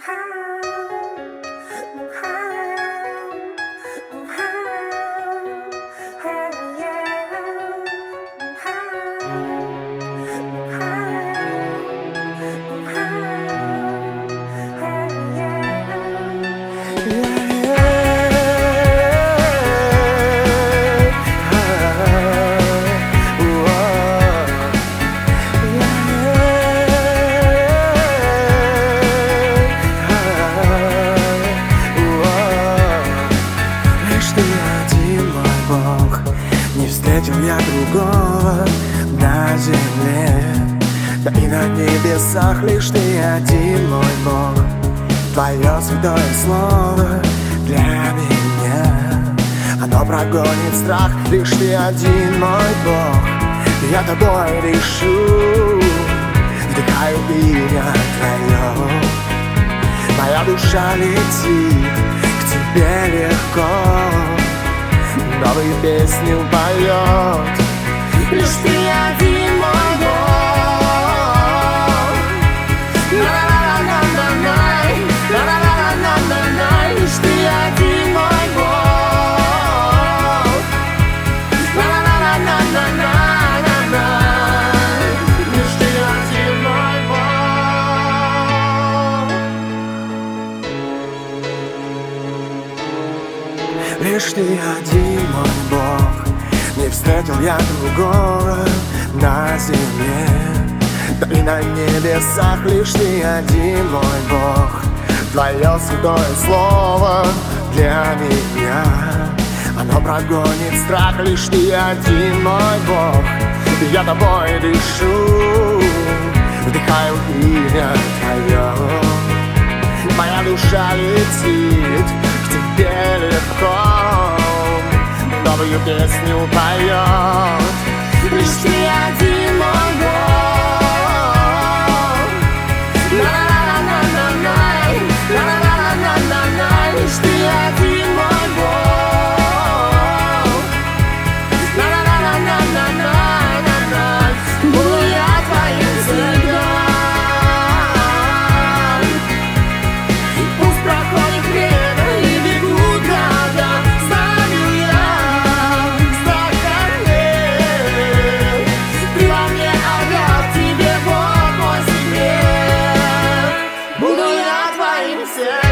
Не встретил я другого на земле, да и на небесах лишь ты один, мой Бог. Твое святое слово для меня, оно прогонит страх, лишь ты один, мой Бог. Я тобой дышу, вдыхаю имя Твое. Моя душа летит к Тебе легко, новую песню поет. Лишь ты один, мой Бог. На-на-на-на-на-най, на-на-на-на-на-най. Лишь ты один, мой Бог. На-на-на-на-на-на-най. Лишь ты один, мой Бог. Лишь ты один, мой Бог. Не встретил я другого на земле, да и на небесах лишь ты один, мой Бог. Твое святое слово для меня, оно прогонит страх, лишь ты один, мой Бог. Я тобой дышу, вдыхаю имя Твое. Моя душа летит к Тебе легко, новую песню поет. Лишь ты один, мой Бог. На-на-на-на-на-най, на-на-на-на-на-най. Лишь ты один, мой Бог. На-на-на-на-на-най. Буду я твоим всегда. Пусть проходит время и бегут года, знаю я. Буду я твоим всем.